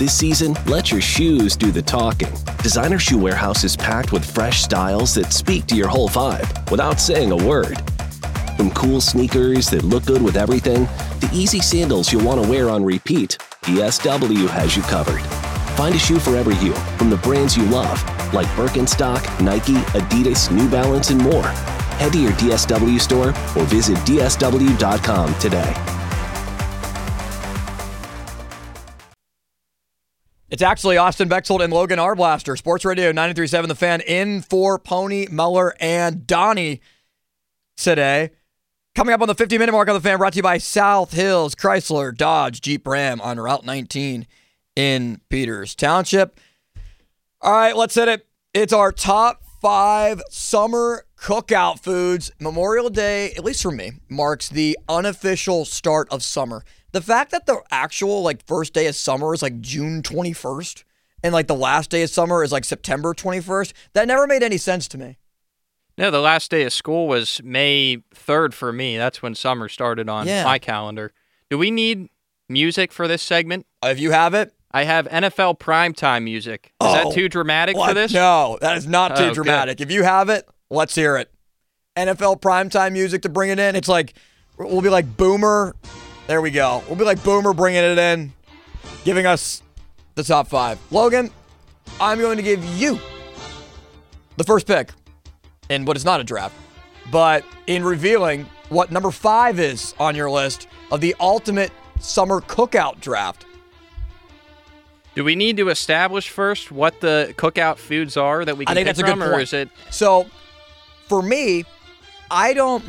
This season, let your shoes do the talking. Designer Shoe Warehouse is packed with fresh styles that speak to your whole vibe without saying a word. From cool sneakers that look good with everything, to easy sandals you'll want to wear on repeat, DSW has you covered. Find a shoe for every you from the brands you love, like Birkenstock, Nike, Adidas, New Balance, and more. Head to your DSW store or visit dsw.com today. It's actually Austin Bexel and Logan Arblaster. Sports Radio 93.7 The Fan in for Pony, Muller, and Donnie today. Coming up on the 50-minute mark on The Fan, brought to you by South Hills Chrysler Dodge Jeep Ram on Route 19 in Peters Township. All right, let's hit it. It's our top 5 summer cookout foods. Memorial Day, at least for me, marks the unofficial start of summer. The fact that the actual first day of summer is June 21st and the last day of summer is September 21st, that never made any sense to me. No, the last day of school was May 3rd for me. That's when summer started on my calendar. Do we need music for this segment? If you have it. I have NFL primetime music. Is that too dramatic for this? No, that is not too dramatic. Good. If you have it, let's hear it. NFL primetime music to bring it in. It's we'll be like Boomer. There we go. We'll be like Boomer bringing it in, giving us the top 5. Logan, I'm going to give you the first pick in what is not a draft, but in revealing what number 5 is on your list of the ultimate summer cookout draft. Do we need to establish first what the cookout foods are that we can pick from, or is it? So, for me, I don't...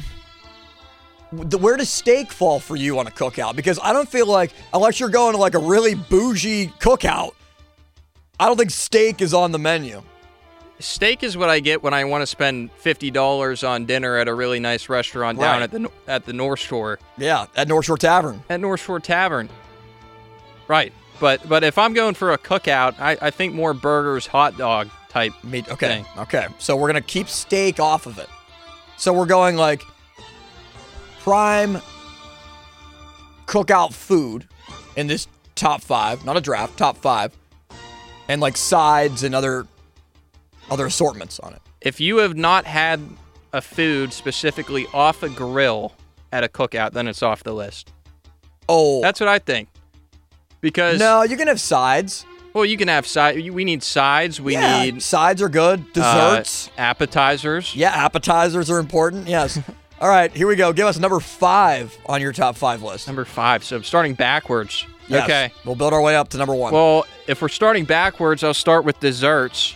Where does steak fall for you on a cookout? Because I don't feel like, unless you're going to a really bougie cookout, I don't think steak is on the menu. Steak is what I get when I want to spend $50 on dinner at a really nice restaurant down at the North Shore. Yeah, at North Shore Tavern. At North Shore Tavern. Right. But if I'm going for a cookout, I think more burgers, hot dog type meat. Thing. Okay. So we're going to keep steak off of it. So we're going prime cookout food in this top 5, not a draft, top 5, and sides and other assortments on it. If you have not had a food specifically off a grill at a cookout, then it's off the list. Oh. That's what I think. Because no, you can have sides. Well, you can have sides. We need sides. We need sides are good. Desserts. Appetizers. Yeah, appetizers are important. Yes. All right, here we go. Give us number 5 on your top 5 list. Number 5. So starting backwards. Yes. Okay. We'll build our way up to number 1. Well, if we're starting backwards, I'll start with desserts.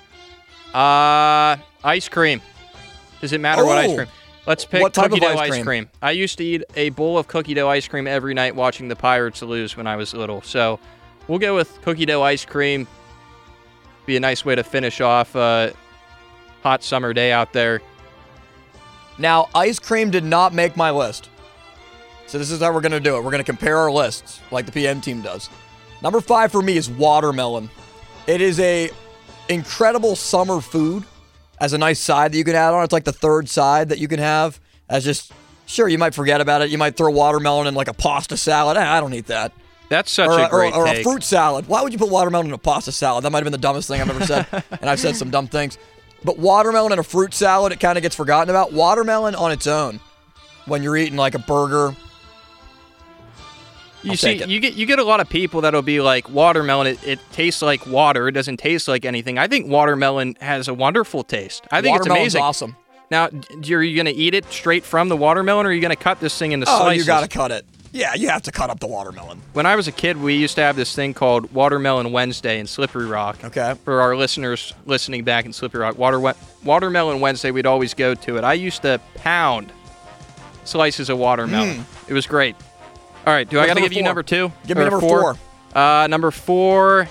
Ice cream. Does it matter what ice cream? Let's pick cookie dough ice cream. I used to eat a bowl of cookie dough ice cream every night watching the Pirates lose when I was little. So we'll go with cookie dough ice cream. Be a nice way to finish off a hot summer day out there. Now, ice cream did not make my list. So this is how we're going to do it. We're going to compare our lists like the PM team does. Number 5 for me is watermelon. It is a incredible summer food as a nice side that you can add on. It's the third side that you can have as just, sure, you might forget about it. You might throw watermelon in a pasta salad. I don't eat that. That's such a great Or take. a fruit salad. Why would you put watermelon in a pasta salad? That might have been the dumbest thing I've ever said. And I've said some dumb things. But watermelon in a fruit salad, it kind of gets forgotten about. Watermelon on its own, when you're eating a burger. You see, you get a lot of people that'll be like, watermelon, it tastes like water. It doesn't taste like anything. I think watermelon has a wonderful taste. I think it's amazing. Awesome. Now, are you going to eat it straight from the watermelon, or are you going to cut this thing into slices? Oh, you got to cut it. Yeah, you have to cut up the watermelon. When I was a kid, we used to have this thing called Watermelon Wednesday in Slippery Rock. Okay. For our listeners listening back in Slippery Rock, Watermelon Wednesday, we'd always go to it. I used to pound slices of watermelon. It was great. All right, I got to give you number 2? Give me number 4. Number 4,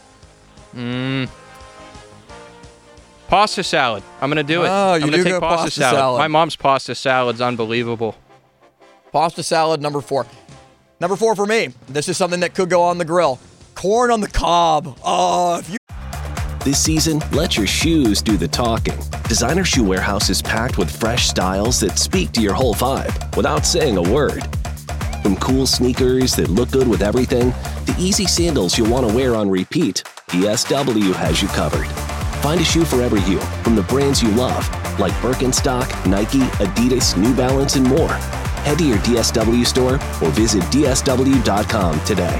pasta salad. I'm going to do it. I'm going to take pasta salad. My mom's pasta salad's unbelievable. Pasta salad, number 4. Number 4 for me. This is something that could go on the grill. Corn on the cob. This season, let your shoes do the talking. Designer Shoe Warehouse is packed with fresh styles that speak to your whole vibe without saying a word. From cool sneakers that look good with everything, to easy sandals you'll want to wear on repeat, DSW has you covered. Find a shoe for every you, from the brands you love, like Birkenstock, Nike, Adidas, New Balance, and more. Head to your DSW store or visit DSW.com today.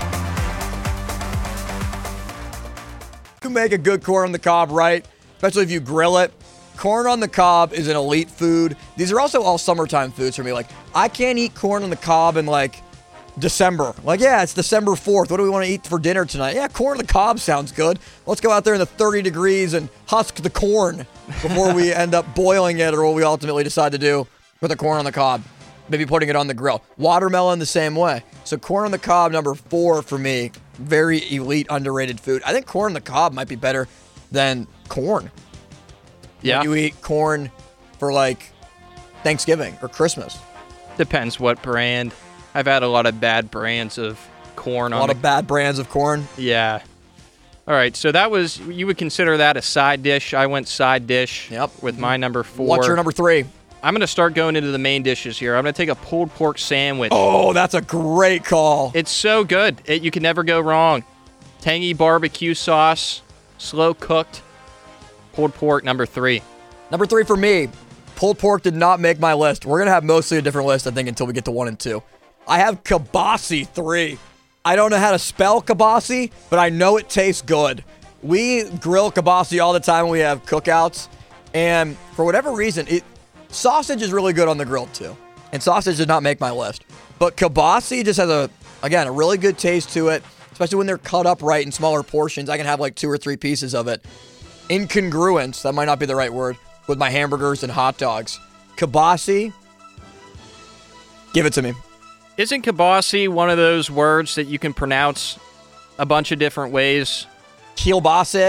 You make a good corn on the cob, right? Especially if you grill it. Corn on the cob is an elite food. These are also all summertime foods for me. Like, I can't eat corn on the cob in, like, December. Like, yeah, it's December 4th. What do we want to eat for dinner tonight? Yeah, corn on the cob sounds good. Let's go out there in the 30 degrees and husk the corn before we end up boiling it, or what we ultimately decide to do with the corn on the cob. Maybe putting it on the grill. Watermelon the same way. So corn on the cob, number 4 for me. Very elite, underrated food. I think corn on the cob might be better than corn. Yeah. When you eat corn for, like, Thanksgiving or Christmas. Depends what brand. I've had a lot of bad brands of corn. A lot of bad brands of corn? Yeah. All right, so that was, you would consider that a side dish. I went side dish with my number 4. What's your number 3? I'm going to start going into the main dishes here. I'm going to take a pulled pork sandwich. Oh, that's a great call. It's so good. You can never go wrong. Tangy barbecue sauce, slow cooked. Pulled pork, number 3. Number 3 for me. Pulled pork did not make my list. We're going to have mostly a different list, I think, until we get to 1 and 2. I have kibasi 3. I don't know how to spell kibasi, but I know it tastes good. We grill kibasi all the time when we have cookouts, and for whatever reason, sausage is really good on the grill too. And sausage did not make my list. But kibasi just has a really good taste to it, especially when they're cut up right in smaller portions. I can have like 2 or 3 pieces of it. Incongruence, that might not be the right word, with my hamburgers and hot dogs. Kibasi, give it to me. Isn't kibasi one of those words that you can pronounce a bunch of different ways? Kielbasa.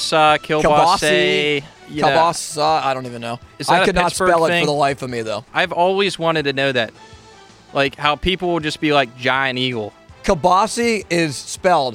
Kielbasa. Kielbasa. I don't even know. I could not spell it for the life of me, though. I've always wanted to know that. Like how people will just be like Giant Eagle. Kielbasa is spelled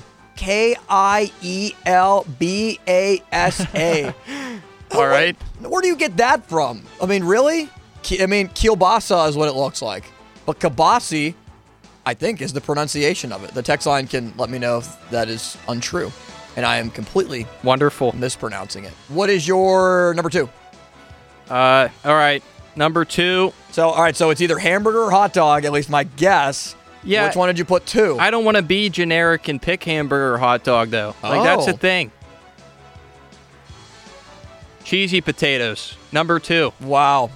Kielbasa. All right. Where do you get that from? I mean, really? Kielbasa is what it looks like. But kibasi, I think, is the pronunciation of it. The text line can let me know if that is untrue. And I am completely mispronouncing it. What is your number 2? All right. Number 2. So it's either hamburger or hot dog, at least my guess. Yeah. Which one did you put 2? I don't want to be generic and pick hamburger or hot dog, though. Like, that's the thing. Cheesy potatoes, number 2. Wow.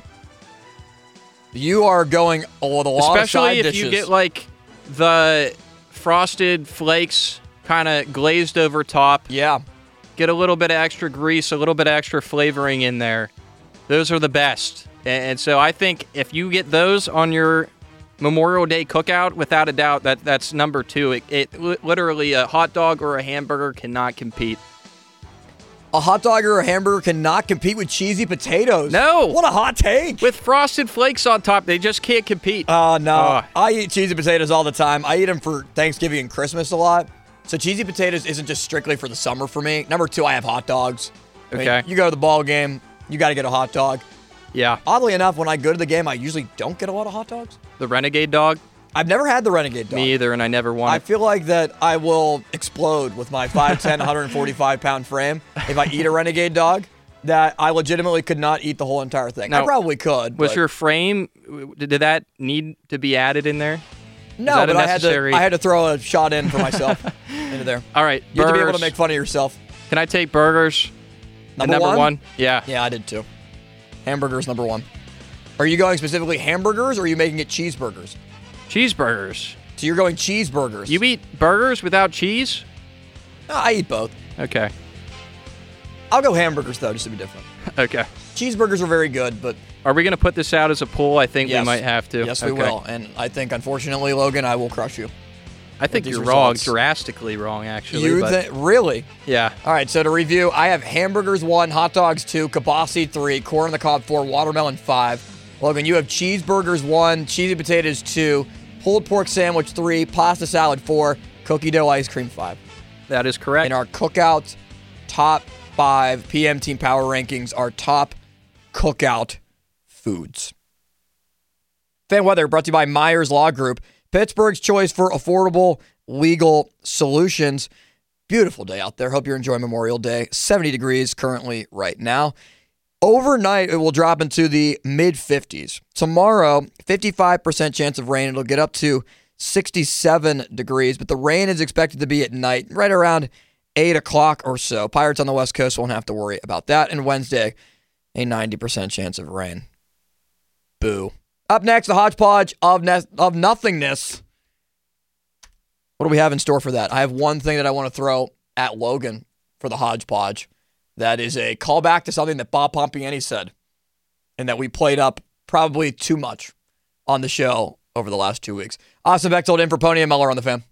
You are going with a lot of side dishes. Especially if you get, like, the frosted flakes kind of glazed over top. Yeah. Get a little bit of extra grease, a little bit of extra flavoring in there. Those are the best. And so I think if you get those on your Memorial Day cookout, without a doubt, that's number 2. It literally, a hot dog or a hamburger cannot compete. A hot dog or a hamburger cannot compete with cheesy potatoes. No. What a hot take. With frosted flakes on top, they just can't compete. Oh, no. I eat cheesy potatoes all the time. I eat them for Thanksgiving and Christmas a lot. So cheesy potatoes isn't just strictly for the summer for me. Number 2, I have hot dogs. Okay. You go to the ball game, you got to get a hot dog. Yeah. Oddly enough, when I go to the game, I usually don't get a lot of hot dogs. The Renegade dog? I've never had the Renegade dog. Me either, and I never want it. I feel like that I will explode with my 5'10", 145-pound frame if I eat a Renegade dog, that I legitimately could not eat the whole entire thing. Now, I probably could. Was your frame, did that need to be added in there? No, but I had to throw a shot in for myself into there. All right. You have to be able to make fun of yourself. Can I take burgers? Number 1? Yeah. Yeah, I did too. Hamburgers, number 1. Are you going specifically hamburgers, or are you making it cheeseburgers? Cheeseburgers. So you're going cheeseburgers. You eat burgers without cheese? No, I eat both. Okay. I'll go hamburgers, though, just to be different. Okay. Cheeseburgers are very good, but... Are we going to put this out as a poll? I think we might have to. Yes, we will. And I think, unfortunately, Logan, I will crush you. I think you're wrong, drastically wrong, actually. You think? Really? Yeah. All right, so to review, I have hamburgers 1, hot dogs 2, kibasi 3, corn on the cob 4, watermelon 5. Logan, you have cheeseburgers 1, cheesy potatoes 2, pulled pork sandwich 3, pasta salad 4, cookie dough ice cream 5. That is correct. In our cookout top 5 PM Team Power Rankings, our top cookout foods. Fan weather brought to you by Myers Law Group. Pittsburgh's choice for affordable legal solutions. Beautiful day out there. Hope you're enjoying Memorial Day. 70 degrees currently right now. Overnight, it will drop into the mid-50s. Tomorrow, 55% chance of rain. It'll get up to 67 degrees, but the rain is expected to be at night, right around 8 o'clock or so. Pirates on the West Coast won't have to worry about that. And Wednesday, a 90% chance of rain. Boo. Up next, the hodgepodge of nothingness. What do we have in store for that? I have one thing that I want to throw at Logan for the hodgepodge. That is a callback to something that Bob Pompiani said and that we played up probably too much on the show over the last 2 weeks. Austin Bechtold in for Pony and Muller on the Fan.